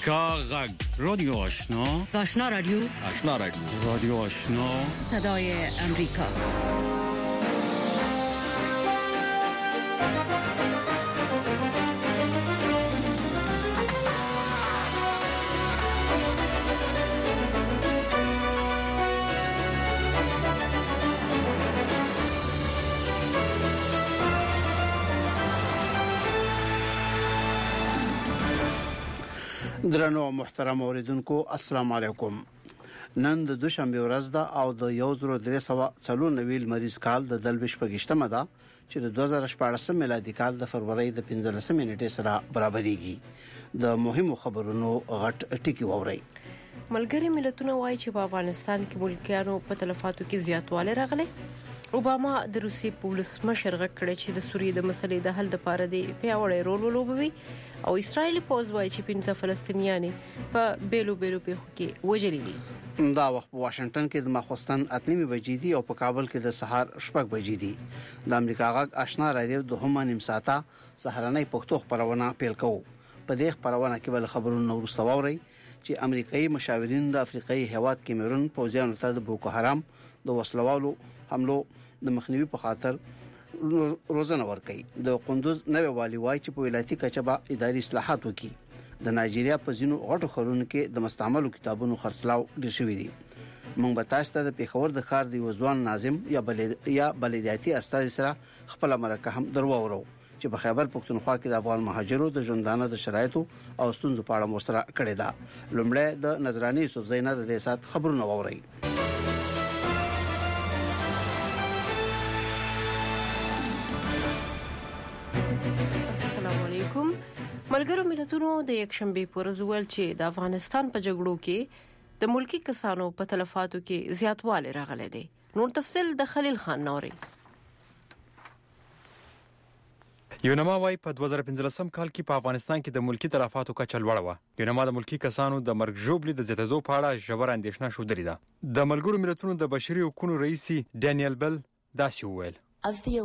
امریکا غږ رادیو آشنا رادیو رادیو آشنا صدای امریکا. درنو محترم اوریدونکو السلام علیکم. نن د دوشنبه ورځ ده او د 1394 مریض کال د دلبش پګشتمه ده چې د 2014 میلادي کال د فروری د 15 نیټې سره برابرېږي. د مهمو خبرونو غټ ټکی ووري. ملګری ملتونه وایي چې په افغانستان کې ملکیانو په تلفاتو کې زیاتوالی راغلی. اوباما د روسي پولیس مشر غږ کړی چې د سوریې د مسلې د حل لپاره د پیاوړی رول ولوبوي او اسرایلی پوز وایي چې 15 فلسطینیان په بیلو پیښو کې وژلي دي. دا وخت په واشنگټن کې د ماخوستن 8:30 بجې دي او په کابل کې د سهار 6 بجې دي. د امریکا غږ آشنا رادیو د هم نیم ساعته سهارنۍ پښتو خبرونه پیل کوو. په دې خبرونه کې بل خبرونه ورسته ووري چې امریکایي مشاورین د افریقایي هیواد کیمرون پوځیانو ته د بوکو حرام د وسلوالو حملو د مخنیوي په خاطر روزنه ورکړي. د قندوز نوې والی وایي چې په ولایتي کچه به اداري اصلاحات وکړي. د نایجیریا په ځینو غټو ښارونو کې د مستعملو کتابونو خرڅلاو ډېر شوی دی. موږ به تاسو ته د پیښور د ښار د وزوان ناظم یا بلدیاتي استاد سره خپل مرکه هم درواورو چې په خیبر پښتونخوا کې د افغان مهاجرو د ژوندانه د شرایطو او ستونزو په اړه مستره کړې ده. لومړی د نظراني یوسف زینه د دې سات خبرونه ووري. ملګرو ملتونو د یکشنبه پر ورځ ویل چې د افغانستان په جګړو کې د ملکی کسانو په تلفاتو کې زیاتوالی راغلی دی. نور تفصیل د خلیل خان نوري. یونما وايي په 2015 کال کې په افغانستان کې د ملکی تلفاتو کچه لوړه و. یونما د ملکی کسانو د مرګ ژوبلې د زیاتېدو په اړه ژور اندېښنه شودري ده. د ملګرو ملتونو د بشري حقوقو رئیس ډانیل بل داسې وویل: Of the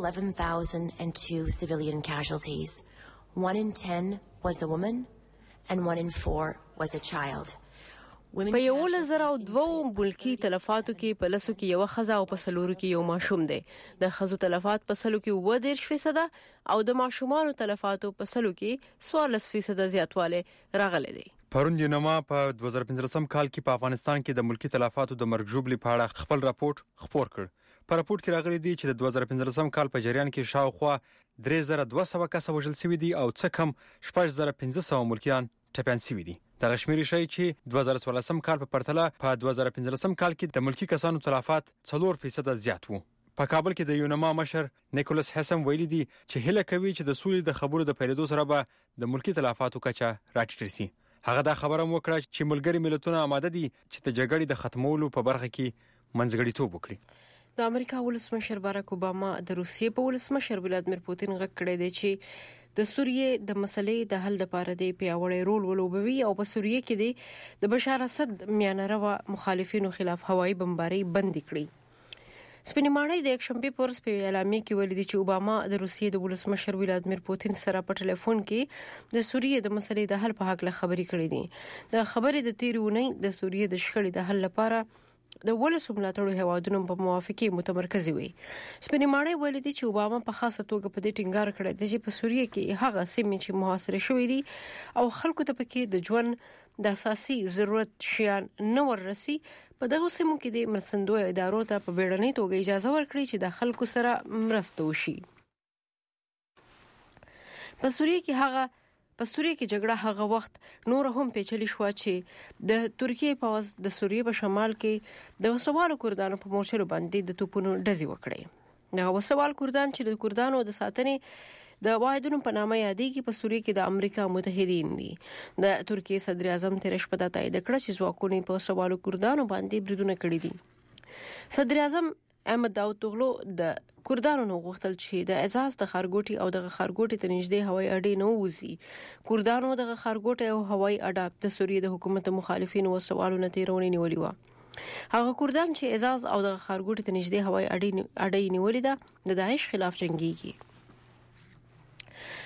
11,002 civilian casualties, 1 in 10 was a woman and 1 in 4 was a child. په 1002 ملکی تلفاتو کې په لسو کې یو خزا او په سلورو کې یو ماشوم دی. د خزو تلفات په سلو کې 10% او د ماشومانو تلفاتو په سلو کې 14% زیاتوالی راغلی دی. پرون یونما په 2015 کال کې په افغانستان کې د ملکی تلفاتو د مرګ ژوبلې په اړه خپل راپورټ خپور کړ. په راپورټ کې راغلي دي چې د 2015 کال په جریان کې شاوخوا 3200 کسه وژل شوي دي او څه کم 6500 ملکیان ټپيان شوي دي. دغه شمېر شي چې 2014 کال په پرتله په 2015 کال کې د ملکی کسانو تلفات 4% زیات وو. په کابل کې د یونما مشر نیکولس هسم ویلي دي چې هله کوي چې د سولې د خبرو د پیلېدو سره به د ملکی تلفاتو کچه راټیټه شي. هغه دا خبره وکړه چې ملګری ملتونه آماده دي چې د جګړې د ختمولو په برخه کې منځګړیتوب وکړي. د امریکا ولسمشر باراک اوباما د روسیې په ولسمشر ولادمیر پوتین غږ کړی دی چې د سوریې د مسلې د حل لپاره د پیاوړی رول ولوبوي او په سوریې کې د بشار اسد میانروا مخالفینو خلاف هوایي بمباري بند کړي. سپینماړی د یکشنبه پر ورځ په اعلامیه کې ویلي چې اوباما د روسیې د ولسمشر ولادمیر پوتین سره په ټلیفون کې د سوریې د مسلې د حل په حق له خبرې کړې دي. د خبرې د تیرونی د سوریې د شخړې د حل لپاره د ولسو ملاتړو هوادونو په موافقه متمرکز وي. سپینماړی ویلي دي چې اوباما په خاصه توګه په دې ټینګار کړی دی چې په سوریې کې هغه سیمې چې محاصره شوې دي او خلکو ته پکې د ژوند د اساسي ضرورت شیان نه ورسي په دغه سیمو کې د مرستندوی ادارو ته په بیړنۍ توګه اجازه ورکړي چې د خلکو سره مرسته وشي. په سوریې کې جګړه هغه وخت نور هم پیچلې شو چې د ترکیه پوځ د سوریې په شمال کې د وسوالو کردانو په مورچلو باندې د توپونو ډزې وکړې. د وسوال کردان چې د کردانو د ساتنې د واحدونو په نامه یادېږي په سوریې کې د امریکا متحدین دي. د ترکیه صدر اعظم تیر شپه دا تایید کړ چې ځواکونه په وسوالو کردانو باندې بریدونه کړي دي. صدر اعظم احمد داوطوغلو د کردانو نو غوښتل چې د اعزاز د خارګوټي او د خارګوټي ته نږدې هوایي اډې نه ووزي. کردانو د خارګوټي او هوایي اډه د سوریې د حکومت مخالفینو او سوالو نتیرونی نیولې و. هغه کردان چې اعزاز او د خارګوټي ته نږدې هوایي اډې نیولې ده د داعش خلاف جنگيږي.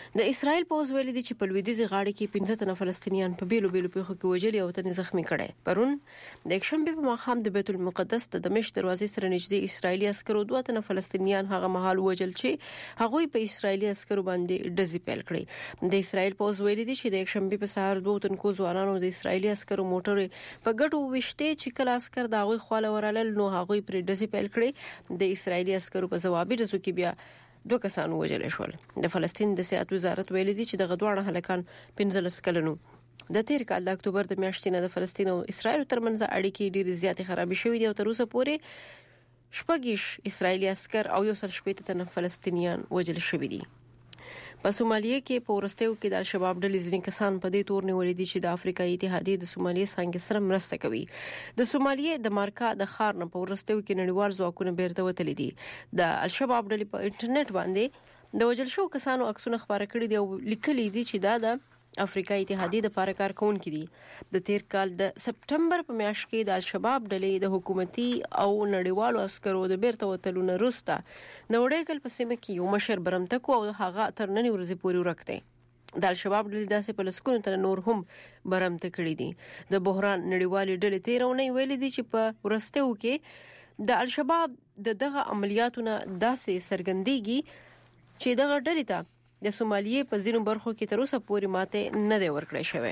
د اسرایل پوز ویلي دي چې په لویدیځ غاړه کې 15 تنه فلسطینیان په بیلو پیښو کې وژلي او تنه زخمی کړي. پرون د یکشنبه په ماښام د بیت المقدس د دمشق دروازې سره نږدې اسرایلی عسکرو 2 تنه فلسطینیان هغه مهال وژل چې هغوی په اسرایلی عسکرو باندې ډزې پیل کړې. د اسرایل پوز ویلي دي چې د یکشنبه په سهار 2 تنکو ځوانانو د اسرایلی عسکرو موټر په ګډو وشته چې کله عسكر د هغوی خواله ورالل نو هغوی پر ډزې پیل کړې. د اسرایلی عسکرو په جوابي ډزو کې بیا 2 کسان وژل شول. د فلسطین د صحت وزارت ویلي دي چې د غدوانه هلکان 15 کلنو. د تیر کال د اکتوبر د میاشتې نه د فلسطین او اسرایل ترمنځ اړیکې ډېرې زیاتې خرابې شوې دي او تر اوسه پورې شپږ اسرایلی عسكر او 180 تنه فلسطینیان وژل شوي دي. په سومالیه کې په ورستیو کې د الشباب ډلې ځینې کسان په دې تور نیولې دي چې د افریقایي اتحادیې د سومالیې څنګه سره مرسته کوي. د سومالیې د مارکا د خار نه په ورستیو کې نړیوال ځواکونه بیرته وتلي دي. د الشباب ډلې په انټرنیټ باندې د وژل شو کسانو عکسونه خبره کړي دي او لیکلي دي چې دا د افریقایي اتحادیې د پاره کارکونکو دي. د تیر کال د سپټمبر په میاشت کې د الشباب ډلې د حکومتي او نړیوالو عسکرو د بیرته وتلو نه وروسته د وړېکل په سیمه کې یو مشر برمتکو او هغه تر نن ورځې پورې ورکته. د الشباب ډلې داسې په لسکونو تر نور هم برمته کړي دي. د بحران نړیوالې ډلې تیرونه ویلي دي چې په ورستیو کې د الشباب دغه عملیاتونه داسې سرګندېږي چې دغه ډلې ته د سومالیې په ځینو برخو کې تر اوسه پورې ماته نه دی ورکړی شوی.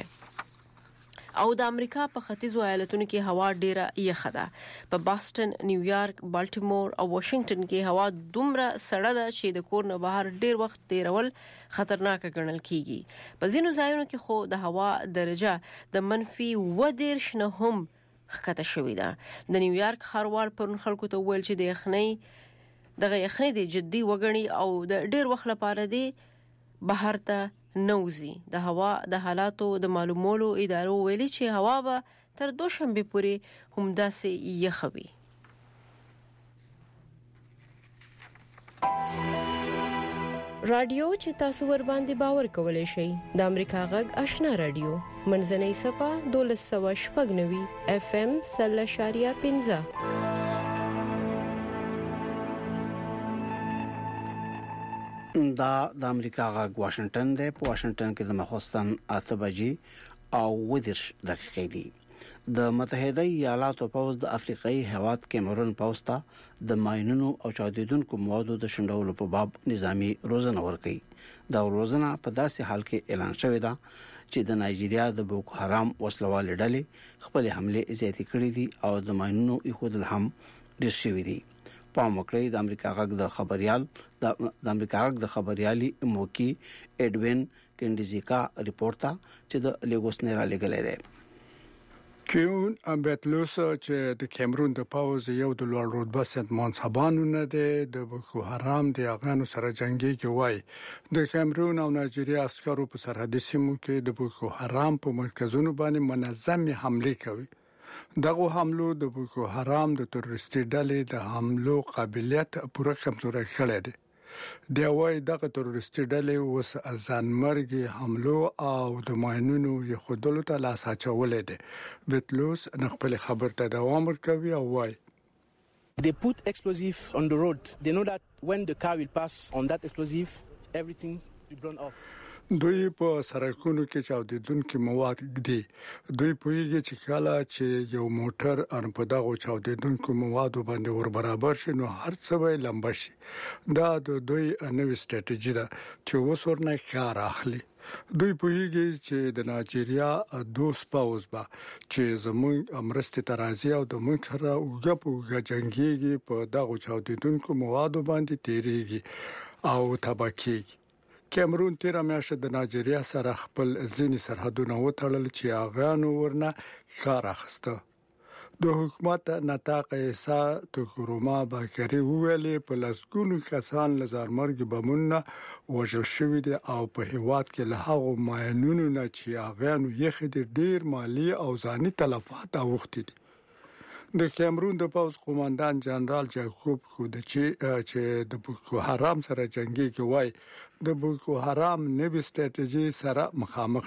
او د امریکا په ختیځو ایالتونو کې هوا ډیره یخه ده. په باستن، نیویارک، بالټیمور او واشنگټن کې هوا دومره سړه ده چې د کور نه بهر ډیر وخت تیرول خطرناک ګڼل کیږي. په ځینو ځایونو کې خو د هوا درجه د -10 نه هم ښکته شوې ده. د نیویارک ښاروال پرون خلکو ته وویل چې د یخنۍ د جدي وګڼي او د ډیر وخت لپاره دی بهر ته نوزي. د هوا د حالاتو د معلومولو ادارو ویلي چې هوا به تر دوشنبه پورې همداسې یخه وي. رادیو چې تاسو ور باندې باور کولای شئ د امریکا غږ آشنا رادیو منځنۍ صفه 1290 FM 0.15. دا د امریکا غږ واشنگټن دی. په واشنگټن کې د مخستان 8 بجې او 10 دقیقې دي. د متحده ایالاتو پوز د افریقایي هیواد کیمرون پوز ته د ماینونو او چاودیدونکو موادو د شندولو په باب نظامی روزنه ورکړي. دا روزنه په داسې حال کې اعلان شوې ده چې د نایجیریا د بوکو حرام وسلوال ډلې خپل حمله زیاتې کړې دي او د ماینونو ایښودل هم ډېر شوي دي. په مکړې د امریکا غږ د خبريالي موکی اډوین کینډزیکا ریپورت چې د لیګوس نه را لګلې ده. کیون امبتلوس چې د کیمرون د پاوز یو د لوړ رتبه سید منصبانو نه ده د بوکو حرام د افغانو سره جنگي کوي. د کیمرون او نایجیریا عسکرو په سرحدي سیمو کې د بوکو حرام په مرکزونو باندې منظمه حمله کوي. دغه حملو د بوکو حرام د تروریستي ډلې د حملو قابلیت پوره کمزوري کړی دی. د وايي دغه تروریستي ډلې اوس ځانمرګي حملو او د ماینونو یخودلو ته لاس اچولې دي. بتلوس خپل خبر ته دوام ورکوي او وايي They put explosive on the road. They know that when the car will pass on that explosive, everything will burn off. دوی په سرکونو کې چاودیدونکو مواد دي. دوی پوهیږي چې کله چې یو موټر ان په دغه چاودیدونکو موادو باندې ور برابر شي نو هر څه به لمبه شي. دا د دوی نوې ستراتیژي ده چې وسورنه کار اخلي. دوی پوهیږي چې د نایجیریا دوس پاوز با چې زموږ امرسته ترازی او د موږ سره وګړو جنگيږي په دغه چاودیدونکو موادو باندې تیریږي او تباکیږي. کیمرون تیر میاشت د نایجیریا سره خپل ځینی سرحدونه وتړل چې اغانو ورنه کار اخسته. د حکومت نطاق ایسا تکروما باکری ویلي په لسګونو کسان لزارمرګ بمونه وژل شوی دي او په هیواد کې له هغو ماینونو نه چې اغانو یخ دي ډیر مالی او ځاني تلفات اوختي دي. د کیمرون د پوز قوماندان جنرال جاکوب خودچی چې د بوکو حرام سره جنگي کوي د بوکو حرام نوې ستراتیژي سره مخامخ دي.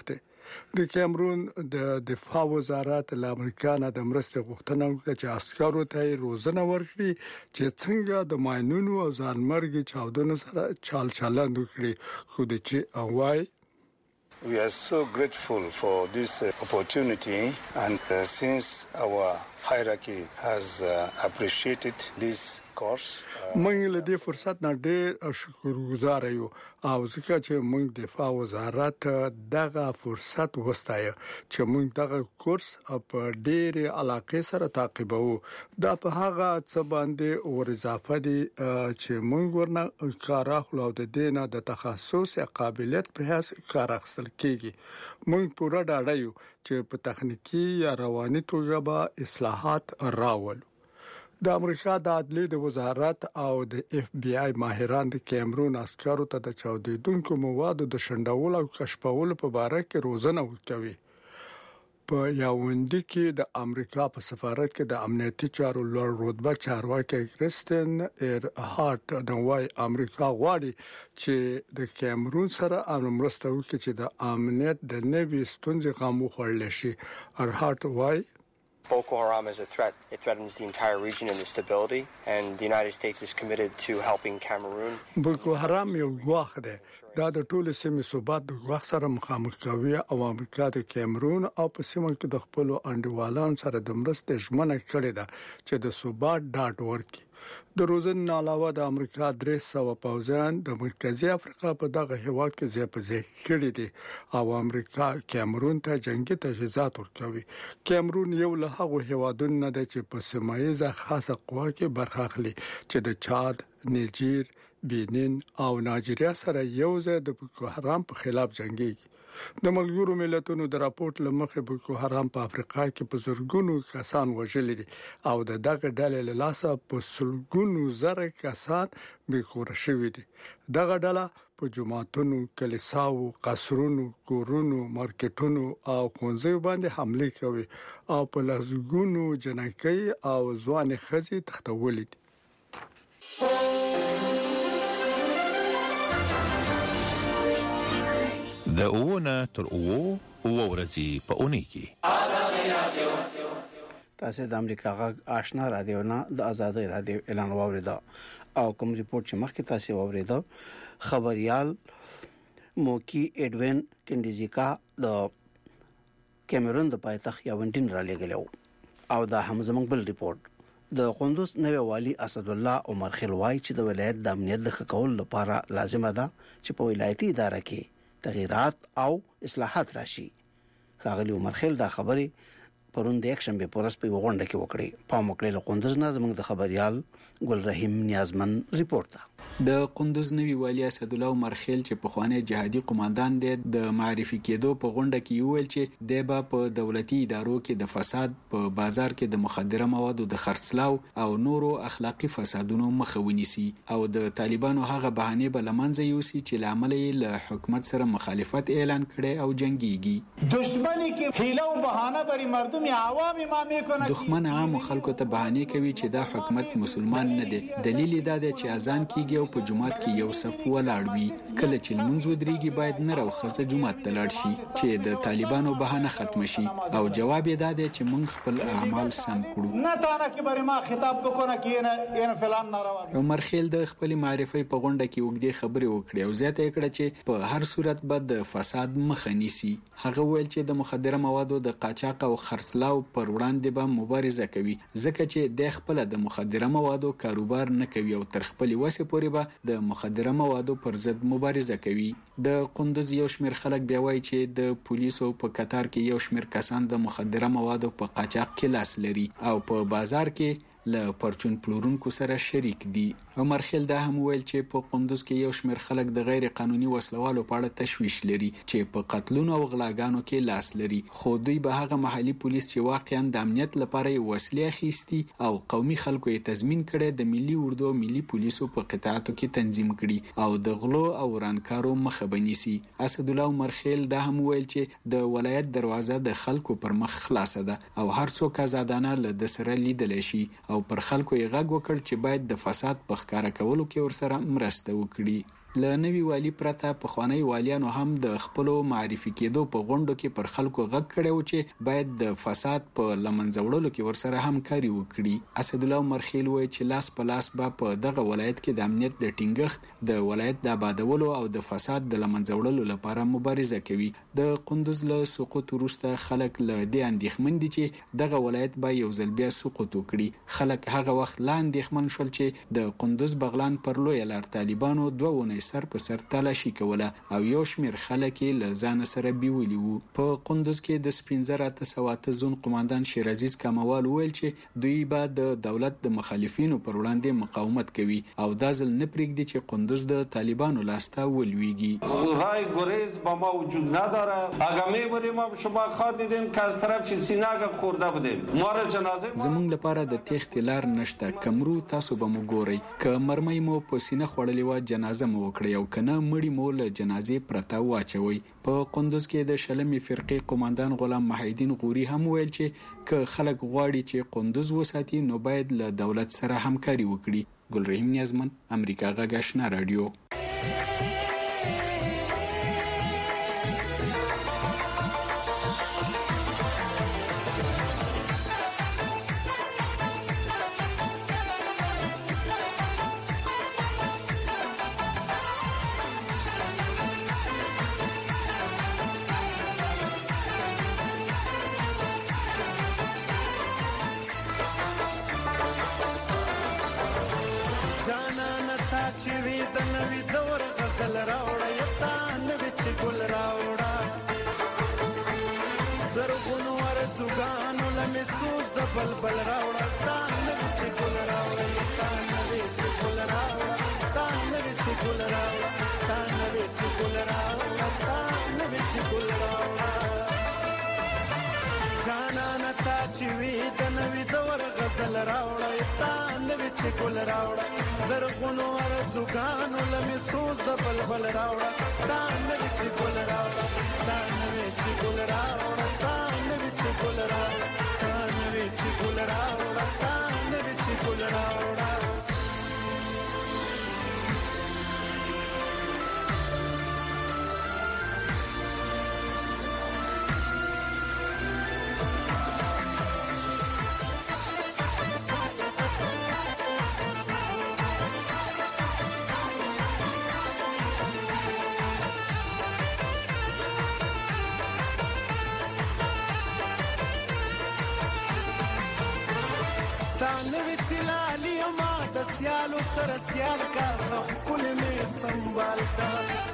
د کیمرون د دفاع وزارت له امریکا نه د مرستې غوښتنه وکړه چې عسکرو ته روزنه ورکړي چې څنګه د ماینونو او ځانمرګي چاودنو سره چلند وکړي خو د چې اوای We are so grateful for this opportunity and since our hierarchy has appreciated this course موږ له دې فرصت نه ډېر شکرګزار یو او ځکه چې موږ د دفاع وزارت دغه فرصت وستایو چې موږ دغه کورس په ډېر علاقه سره تعقیبو دا په هغه څه باندې ور اضافه دي چې موږ ورنه کار اخلو د دینه د تخصص قابلیت په هیڅ کار اخستل کیږي موږ پوره ډاډه یو چې په تخنیکی یا رواني توګه به اصلاحات راولو د امریکا د عدلیې د وزارت او د اف بی آی ماهران د کیمرون عسکرو ته د چاودیدونکو موادو د شندول او کشفولو په اړه کې روزنه ورکوي په یاوندې کې د امریکا په سفارت کې د امنیتي چارو لوړ رتبه چارواکي کریستین هارت د وای امریکا غواړي چې د کیمرون سره مرسته وکړي چې د امنیت د نوي ستونزې غمو خورل شي هارت وای Boko Haram is a threat. It threatens the entire region and the stability, and the United States is committed to helping Cameroon. Boko Haram یو ګواښ دی دا د ټولو سیمې ثبات د ګواښ سره مخامخ کوي او امریکا د کیمرون او په سیمه کې د خپل انډیوالانو سره د مرستې ژمنه کړې ده چې د ثبات ډاډ ورکړي د روزن علاوه د امریکا 300 پوځیان د مرکزی افریقا په دغه هیواد کې ځای کړي دي او امریکا کیمرون ته جنگي تجهیزات ورکوي کیمرون یو له هغه هیوادونو نه دی چې په سیمایي خاصه قوا کې برخه اخلي چې د چاد نیجر بینین او نایجیریا سره یو ځای د بوکو حرام په خلاف جنگيږي د ملګرو ملتونو د راپورټ لمخې بوکو حرام په افریقا کې په زورګونو کسان وژل دي او دغه ډلې له لاسه په سلګونو زره کسان بېکور شوي دي دغه ډله په جماعتونو کلیساو قصرونو کورونو مارکیټونو او ښوونځیو باندې حمله کوي او په لاسګونو جنکۍ او ځوان ښځې تختولې دي د اوونه تر اوو ورځې په اونۍ کې تاسو د امریکا غږ آشنا رادیو نه د آزادۍ رادیو اعلان واوریدا او کوم ریپورت چې مخکې تاسو واوریدا خبريال موکی اډوین کنډیزیکا د کیمرون د پایتخت یاونډین را لګلو او دا هم زموږ بل ریپورت د قندوز نوې والی اسد الله عمر خلوای چې د ولایت د امنیت د خکول لپاره لازمه ده چې په ولایتي اداره کې تغیرات او اصلاحات راشي خاغلی عمر خیل دا خبره پرون د یک شنبه پورس په وغونډه کې وکړي په مکلل قندوز نه زموږ د خبريال ګل رحیم نیازمن ریپورت د قندوز نوی والی اسد الله عمر خیل چې په خوانه جهادي قوماندان دی د معرفي کېدو په غونډه کې ویل چې د با په دولتي ادارو کې د فساد په بازار کې د مخدره موادو د خرڅلاو او نورو اخلاقی فسادونو مخه ونیسي او د طالبانو هغه بهانه به لمنځه یوسي چې لامل یې له حکومت سره مخالفت اعلان کړي او جنگيږي دښمنی کې حیله او بهانه بری مردم عوام امامي کنه دښمن عام خلکو ته بهانه کوي چې دا حکومت مسلمان نه دی دلیل دا دی چې اذان کیږي او په جمعات کې یو صف ولاړ وي کله چې لمونځ ودرېږي باید نه راوخزه جمعات ته لاړ شي چې د طالبانو بهانه ختم شي او جواب یې دا دی چې موږ خپل اعمال سم کړو نه تانه کې بری ما خطاب وکړه کې نه فلان ناروا عمر خیل د خپل معرفي په غونډه کې وګړي خبرې وکړې او زیاته کړه چې په هر صورت به د فساد مخه نیسي هغه ویل چې د مخدره موادو د قاچاق او خرڅلاو پر وړاندې به مبارزه کوي ځکه چې د خپل د مخدره موادو کاروبار نه کوي او تر خپل وسه پورې به د مخدره موادو پر ضد مبارزه کوي د قندوز یو شمېر خلک بیا وایي چې د پولیسو په قطار کې یو شمېر کسان د مخدره موادو په قاچاق کې لاس لري او په بازار کې له پرچون پلورونکو سره شریک دي عمر خیل دا هم ویل چې په قندوز کې یو شمېر خلک د غیر قانوني وسلوالو په اړه تشویش لري چې په قتلونو او غلاګانو کې لاس لري خو دوی به هغه محلي پولیس چې واقعا د امنیت لپاره وسلې اخیستي او قومي خلکو یې تضمین کړي د ملي اردو ملي پولیسو په قطاعاتو کې تنظیم کړي او د غلو او رانکارو مخه بنيسي اسد الله عمر خیل دا هم ویل چې د ولایت دروازه د خلکو پر مخ خلاصه ده او هر څوک آزادانه له د سره لیدل شي او پر خلکو یې غږ وکړ چې باید د فساد په ښکارا کولو کې ورسره مرسته وکړي ل نوي والی پرته په خوانی والیانو هم د خپل معرفي کېدو په غونډو کې پر خلکو غږ کړو چې باید د فساد په لمنځوړلو کې ورسره همکاري وکړي. اسد الله مرخیل وایي چې لاس په لاس په دغه ولایت کې د امنیت د ټینګښت د ولایت د آبادولو او د فساد د لمنځوړلو لپاره مبارزه کوي. د قندوز له سقوط وروسته خلک له دې اندېښمن دي چې دغه ولایت به یو ځل بیا سقوط وکړي. خلک هغه وخت لا اندېښمن شول چې د قندوز بغلان پر لوی لار طالبانو 2 ونې سر په سر تلاشي کوله او یو شمیر خلک له ځان سره بیولي وو. په قندوز کې د سپینزره سوات زون قوماندان شیرعزیز کموال ویل چې دوی به د دولت د مخالفینو پر وړاندې مقاومت کوي او دا ځل نه پرېږدي چې قندوز د طالبانو لاسته ولویږي. رای گریز با ما وجود نداره. اگر میبریم شما خواهد دیدین که از طرف سینه خورده بودیم. ما را جنازه زمونږ لپاره د تېښتې لار نشته. کمرو تاسو به مو ګورئ. که مرمۍ مو په سینه خوړلې وه جنازه مو وکړئ او کنه مړی مو له جنازې پرته واچوي. په قندوز کې د شلمې فرقې قوماندان غلام محیدین غوري هم ویل چې که خلک غواړي چې قندوز وساتي نو باید له دولت سره همکاري وکړي. ګلرحیم نیازمن، امریکا غږ آشنا رادیو. سیالو سره سیال کا خپل می سنبال کا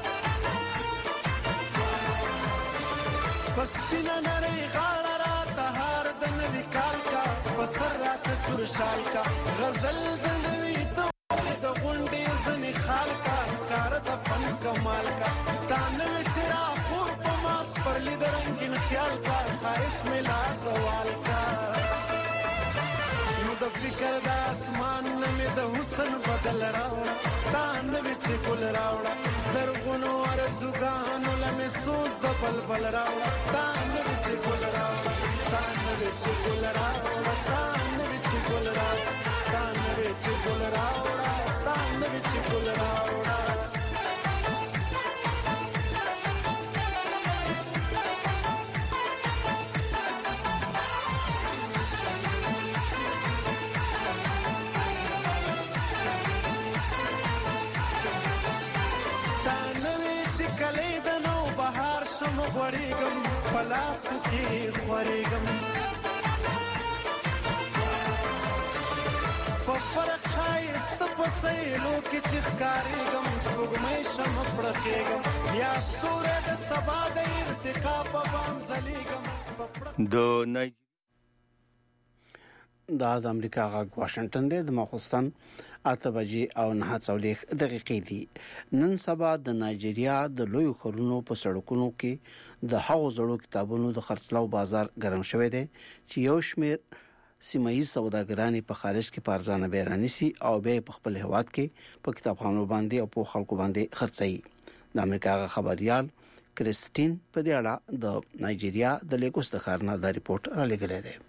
بس پینا نری غاړه را تهار د نوی کال کا بسر رات سر شال کا غزل د نوی د غونډې زنی خال کا کار د فن کمال کا دانوی چرا پور په ماس پر لید رنگین خیال کا خواهش ملا سوال کا د فکر د اسمان نمې د حسن بدل راوړه تا نوې چې ګل راوړه زرغونو ارزوګانو لمې سوز د بلبل راوړه تا نوې چې ګل راوړه تا نوې چې ګل راوړه تا نوې چې ګل راوړه تا نوې چې ګل راوړه تا نوې چې ګل راوړه غوړېږم پلاسو کې خورېږم په فرق ښایسته په سیلو کې چې ښکارېږم سپوږمۍ شمه پړقېږم یا ستوری د سبا د ارتقا په بام ځلېږم دا د امریکا غږ واشنگټن دی. د ماخوستن 8 بجې او 9 دقیقې دي. نن سبا د نایجیریا د لوی خورونو په سړکونو کې د هغو زړو کتابونو د خرڅلاو بازار ګرم شوی دی چې یو شمېر سیمایي سوداګران په خارج کې پارځانه بیرانی سي او به په خپل هواد کې په کتابخانو باندې او په خلکو باندې خرڅي. د امریکا غږ خبريال کریسټین په دې اړه د نایجیریا د لیګوس د کارنا د ریپورت را لګلې ده.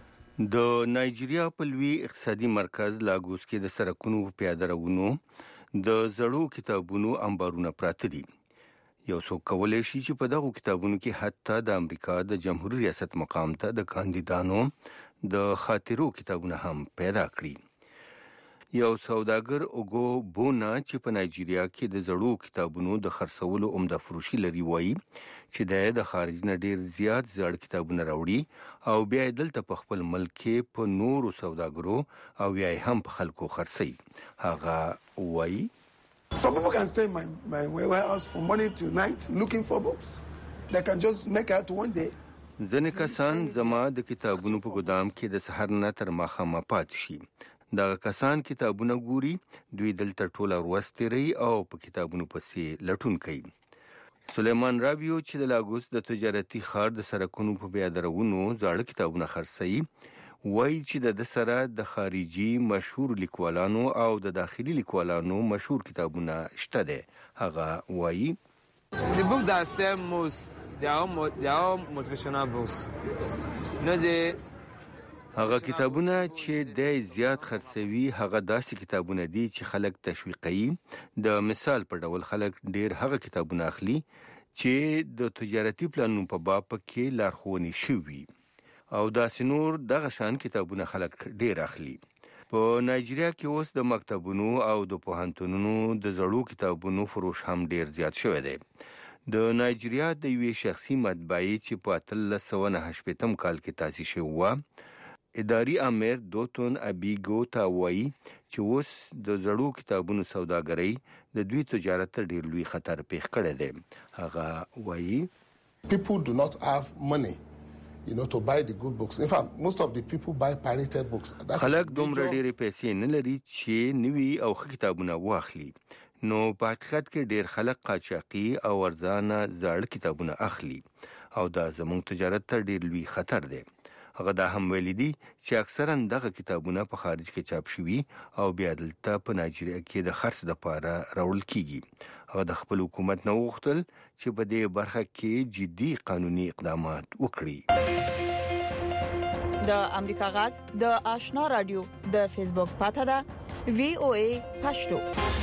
د نایجیریا په لوی اقتصادي مرکز لاګوس کې د سړکونو پیاده روونو د زړو کتابونو انبارونه پراته دي. یو څوک کولای شي چې په دغه کتابونو کې حتی د امریکا د جمهوریت ریاست مقام ته د کاندیدانو د خاطرو کتابونه هم پیدا کړي. یو سوداګر اوګو بونا چې په نایجیریا کې د زړو کتابونو د خرڅولو عمده فروشي لري وایي چې د خارج نه ډیر زیات زړ کتابونه راوړي او بیا دلته په خپل ملک کې په نورو سوداګرو او یا هم په خلکو خرڅي. هغه وایي Some people can stay in my warehouse from morning to night looking for books. They can just make out one day. ځینې کسان زما د کتابونو په ګدام کې د سحر نه تر ماښامه پاتې شي. دغه کسان کتابونه ګوري، دوی دلته ټوله ورځ تیروي او په کتابونو پسې لټون کوي. سلیمان رابیو چې د لاګوس د تجارتي ښار د سرکونو په بیادرونو زاړه کتابونه خرڅوي وایي چې د سره د خارجي مشهور لیکوالانو او د داخلي لیکوالانو مشهور کتابونه شته دي. هغه وایي The book that sell most they are motivational books. هغه کتابونه چې د زیات خرڅوي هغه داسې کتابونه دي چې خلک تشویقوي. د مثال په ډول خلک ډیر هغه کتابونه اخلي چې د تجارتي پلانونو په باب کې لارښوونې شوي او داسې نور دغه شان کتابونه خلک ډیر اخلي. په نایجیریا کې اوس د مکتبونو او د پوهنتونونو د زړو کتابونو فروش هم ډیر زیات شوی دی. د نایجیریا د یوې شخصي مطبعې چې په 1389 کال کې تاسیس شوی و اداري امیر دوتون ابیګو ته وایي چې اوس د زړو کتابونو سوداګرۍ د دوی تجارت ته ډیر لوی خطر پیښ کړی دی. هغه وایي People do not have money to buy the good books. In fact, most of the people buy pirated books. خلک دومره ډېرې پیسې نه لري چې نوي او ښه کتابونه واخلي. نو په حقیقت کې ډېر خلک قاچاقي او ارزانه زاړه کتابونه اخلي او دا زموږ تجارت ته ډېر لوی خطر دی. هغه دا هم ویلي دي چې اکثرا دغه کتابونه په خارج کې چاپ شوي او بیا دلته په نایجیریا کې د خرڅ لپاره راوړل کیږي. هغه د خپل حکومت نه وغوښتل چې په دې برخه کې جدي قانوني اقدامات وکړي. د امریکا غږ د آشنا رادیو د فیسبوک پاڼه ده VOA پښتو.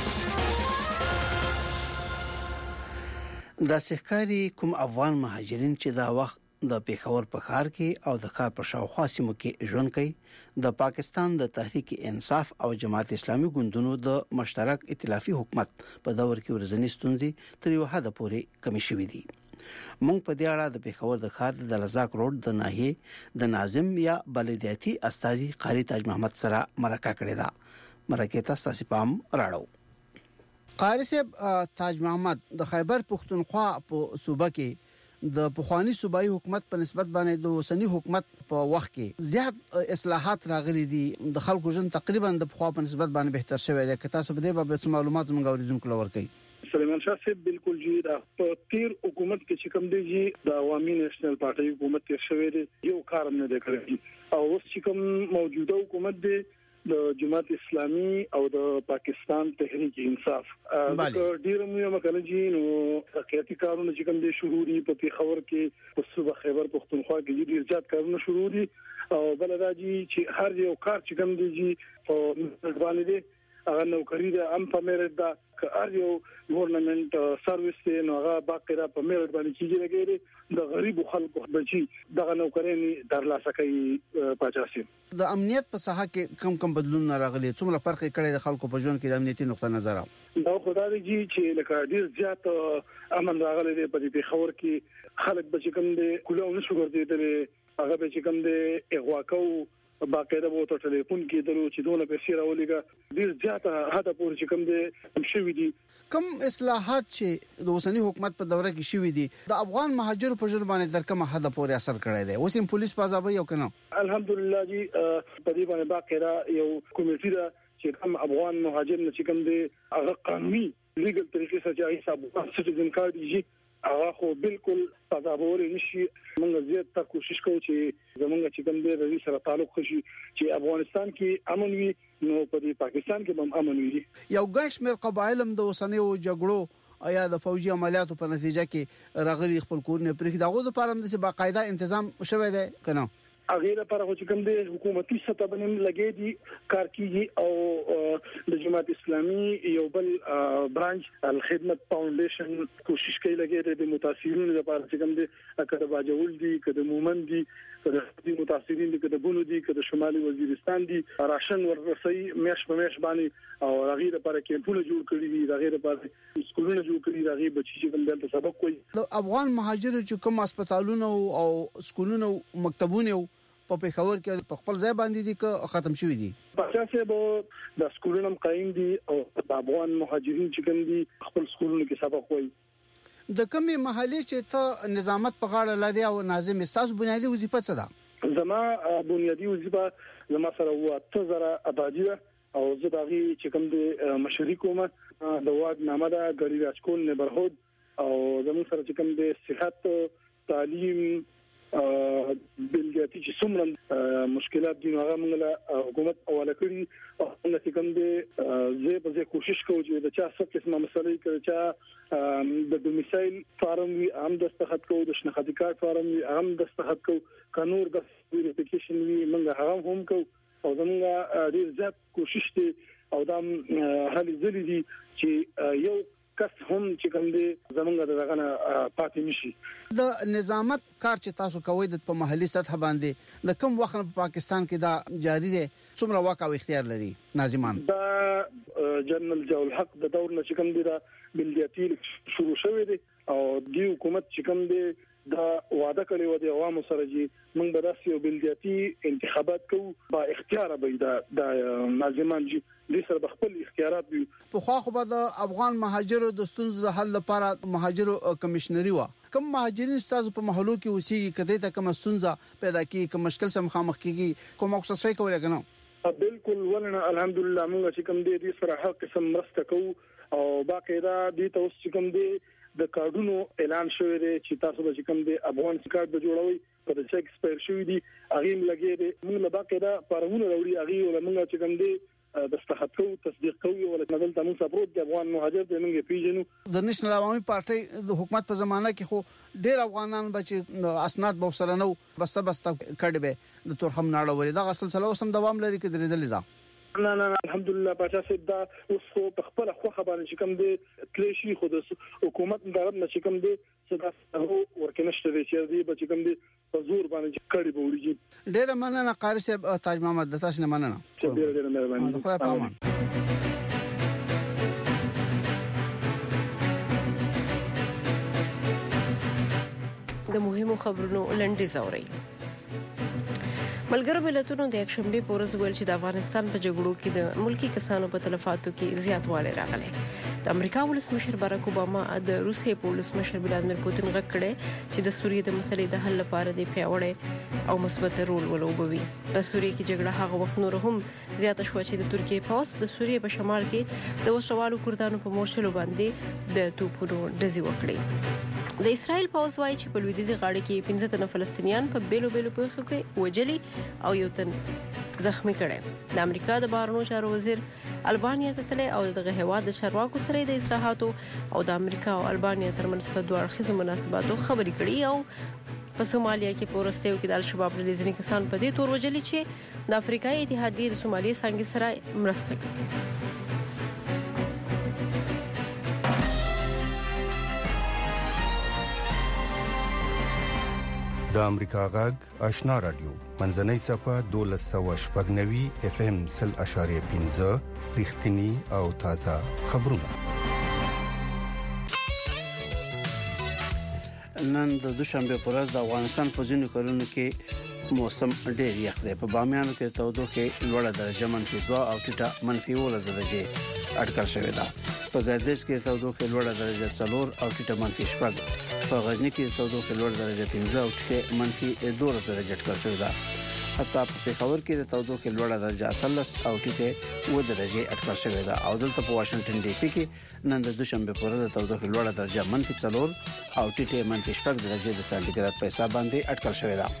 د سحکاري کوم افغان مهاجرین چې دا وخت د پیښور په ښار کې او د ښار په شاوخوا سیمو کې ژوند کوي د پاکستان د تحریک انصاف او جماعت اسلامي ګوندونو د مشترک ائتلافي حکومت په دور کې ورځنی ستونزې تر یو حد پورې کمی شوې دي. مونږ په دې اړه د پیښور د ښار د لزاک روډ د ناحیه د ناظم یا بلدیاتي استاذي قاری تاج محمد سره مرکه کړې ده. مرکه تاسو پام راړو. قاری صاحب تاج محمد د خیبر پختونخوا په صوبه کې د پخوانی صوبایي حکومت په نسبت باندې د اوسنی حکومت په وخت کې زیات اصلاحات راغلي دي. د خلکو ژوند تقریبا د پخوا په نسبت باندې بهتر شوی دی. که تاسو په دې باب معلومات زموږ اوریدونکو لور کړئ. سلیمان شاه صاحب بالکل جی په تیر حکومت کې چې کوم دی جی د عوامي نېشنل پارټي حکومت تیر شوی دی یو کار نه دی کړی او اوس چې کوم موجوده حکومت دی د جماعت اسلامي او د پاکستان تحریک انصاف د ډیر مې مکنه جی نو حقیقتي کارونه چې کوم دي شروع دي په پیښور کې په صوبه خیبر پختونخوا کې ډیر زیات کارونه شروع دي او بل راځي چې هر یو کار چې کوم دي جی په باندې دي هغه نوکری د ام په میرټ دا هر یو ګورنمنت سرویس ته نو هغه باقاعده په میرټ باندې کیږي لګیږي د غریب خلکو بچي دغه نوکرۍ ترلاسه کوي پاچاسي. د امنیت په ساحه کې کم بدلون راغلي څومره فرق کړي د خلکو په ژوند کې د امنیتي نقطه نظر دا خدای دې چې لکه ډیر زیات امن راغلي دی په پیښور کې خلک بچ کوم دي کولو نشو ګرځیدل هغه بچ کوم دي اغواکو باقاعده وو ته ټلیفون کې درو چې دونه پیسې راولېګا ډیر زیات هدا پور چې کوم دي شوې دي. کوم اصلاحات چې د اوسنی حکومت په دوره کې شوې دي د افغان مهاجرو په ژوند باندې تر کومه حد پورې اثر کړی دی؟ اوس هم پولیس پازابي او کنه الحمدلله جی په دې باندې باقاعده یو کمیټه ده چې کوم افغان مهاجر چې کوم دي هغه قانوني لیګل طریقې سره چې حساب سټیزن کارت دي هغه خو بالکل تدابیر نشي. موږ زیات کوشش کوو چې زمونږ چې کوم دی د سره تعلق شي چې افغانستان کې امن وي نو په پاکستان کې هم امن وي. یو ګڼ شمېر قبایل هم د اوسنیو جګړو یا د فوجي عملیاتو په نتیجه کې راغلي خپل کورونه پرې دغه لپاره هم د باقاعده تنظیم شوی دی کنه؟ هغه لپاره چې کوم د حکومتي سطح باندې لګي دي کار کوي او د جماعت اسلامي یو بل برانچ الخدمت فاونډیشن کوشش کوي لګي د متاثرینو لپاره چې کوم د کډه باجول دي کډه مومن دي کډه متاثرین دي کډه بونو دي کډه شمالي وزیرستان دي راشن ورسي مېش په مېش باندې او هغه لپاره کېمپونه جوړ کړی دي هغه لپاره سکولونه جوړ کړی دي هغه بچي چې کوم دلته سبق کوي د افغان مهاجرو چې کوم هسپتالونه او سکولونه مکتبونه په پیښور کې په خپل ځای باندې دي که ختم شوي دي په اساس به د سکولونو قائم دي او د افغان مهاجرین چې کوم دي خپل سکولونو کې سبق وایي د کومې محلي چې ته نظامت په غاړه لري او ناظم استاد بنیادی وظیفه څه ده زما بنیادی وظیفه زما سره وه 3000 آبادی او زه دغه چې کوم د مشري کومه د واد نامه ده غړي راجکول نیبرهود او زموږ سره چې کوم د صحت تعلیم بلګیاتي چې څومره مشکلات دي هغه موږ حکومت حواله کړی او موږ چې کوم د زه کوشش کوم چې د چا څه قسمه مسلې کوي چې د دومیسایل فارم وی عام دستخط کوو د شناختی کارت فارم وی عام دستخط کوو قانون د ویریفیکیشن وی موږ هغه هم کوو او زموږ ډیر زیات کوشش دی او دا هلي ځلې دي چې یو کس هم چې کوم دي زمونږ دغه پاتې نشي د نظامت کار چې تاسو کوی د په محلي سطح باندې د کوم وخت په پاکستان کې دا جاری دي څومره واقع او اختیار لري ناظمان دا جنرال ضیاء الحق د دور نه چې کوم دي دا بلدیاتي شروع شوی دي او د حکومت چې کوم دي دا وعده کړی و د عوامو سره چې موږ به راسي او بلدیاتي انتخابات کوو با اختیار به د ناظمان چې د سره خپل اختیارات وي په خو به د افغان مهاجرو د ستونزو د حل لپاره مهاجرو کمشنري و کوم مهاجرین تاسو په محلو کې اوسېږي کده ته کوم ستونزه پیدا کیږي کوم مشکل سره مخامخ کیږي کوم مقصد شي کولای کنه بالکل ولنه الحمدلله موږ چې کوم دي سره هر قسم مرسته کوو او باقاعده دي تاسو چې کوم دي د کارډونو اعلان شوی دی چې تاسو به کوم د افغان کارت به جوړوي په د چیک سپیر شوی دی هغه لګي دی موږ له باقاعده پرونه وروړي هغه ول موږ چې کوم دی دستخط کوو تصدیق کوو ول نظر تاسو سپورت د افغان مهاجر د موږ پیژنو د نېشنل عوامي پارټي د حکومت په زمانه کې خو ډېر افغانان بچ اسناد به سره نو بسته کړي به د تورخم ناړه وري دا سلسله اوسم دوام لري کې درېدل دا نه الحمدلله پاچا صاحب دا اوس خو په خپل خوخه باندې چې کوم دی کلیشي خو د حکومت درب نه چې کوم دی صدا ورکنهشته دی چې کوم دی په زور باندې کړي به وړي ډېر مننه قاری صاحب تاج محمد د تاسو نه مننه ډېر مهرباني خدای په امان د مهمو خبرونو لنډیز اوري ملګرو ملتونو د یکشنبه په ورځ ویل چې د افغانستان په جګړو کې د ملکی کسانو په تلفاتو کې زیاتوالی راغلی د امریکا ولسمشر باراک اوباما د روسیې په ولسمشر ولادیمیر پوتین غږ کړی چې د سوریې د مسلې د حل لپاره د پیاوړی او مثبت رول ولوبوي په سوریې کې جګړه هغه وخت نور هم زیاته شو چې د ترکیې پوس د سوریې په شمال کې د وسوالو کردانو په مورچلو باندې د توپونو ډزې وکړي د اسرائیل پوز وايي چې په لویدیځ غاړه کې 15 تنه فلسطینیان په بیلو پیښو کې وجلي او یو تن زخمی کړي د امریکا د بهرنیو چارو وزیر البانیا ته تله او دغه هواد د چارواکو سره د اصلاحاتو او د امریکا او البانیا ترمنځ په دوه اړخیزو مناسباتو خبرې کړي او په سومالیا کې پورستیو کې د الشباب ډلې کسان په دې تور وجلي چې د افریقای اتحادیې د سومالیا څنګه سره مرسته کوي د امریکا غږ آشنا رادیو منځنۍ صفه 1290 اف ام 0.15 رښتینی او تازه خبرونه نن د دوشنبه پر ورځ د افغانستان په ځینو کلونو کې موسم ډېر یخ دی په بامیانو کې تودوخه لوړه درجه -2 او ټیټه -10 درجه اټکل شوې ده په زیاتیس کې تودوخه لوړه درجه 4 او ټیټه -6 په غزنی کې تودوخه لوړه درجه 15 او ټیټه -2 درجه اټکل شوې ده حتی په پیښور کې د تودوخه لوړه درجه 13 او ټیټه 2 درجه اټکل شوې ده او دلته په واشنگټن ډي سي کې نن د دوشنبه پر ورځ د تودوخه لوړه درجه -4 او ټیټه -6 درجه د سانتیګراد په حساب باندې اټکل شوې ده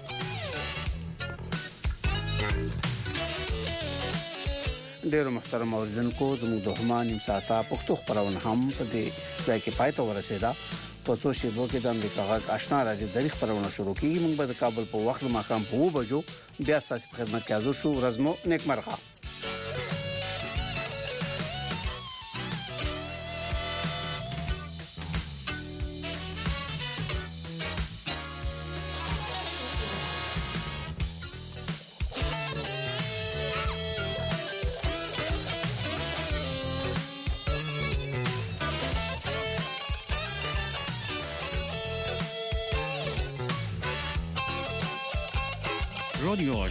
ډېر محترم اوریدونکو زموږ د همان نیم ساعته پښتو خبرونه هم په دې ځای کې پای ته ورسېده په څو شیبو کې د امریکا غږ آشنا رادیو د خبرونه شروع کیږي. موږ به د کابل په وخت ماقام په 2 بجو بیا تاسو په خدمت کې حاضر شو. رزمو نیکمرغه. رادیو